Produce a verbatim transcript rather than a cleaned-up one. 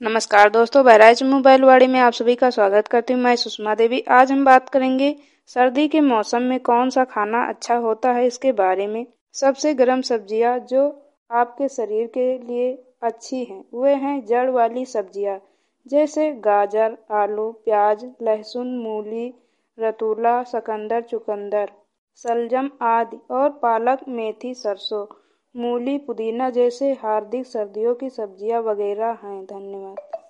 नमस्कार दोस्तों, बहराइच मोबाइल वाड़ी में आप सभी का स्वागत करती हूँ। मैं सुषमा देवी। आज हम बात करेंगे सर्दी के मौसम में कौन सा खाना अच्छा होता है इसके बारे में। सबसे गर्म सब्जियां जो आपके शरीर के लिए अच्छी हैं वे हैं जड़ वाली सब्जियां, जैसे गाजर, आलू, प्याज, लहसुन, मूली, रतूला, शकंदर, चुकंदर, शलजम आदि, और पालक, मेथी, सरसों, मूली, पुदीना जैसे हार्दिक सर्दियों की सब्जियां वगैरह हैं। धन्यवाद।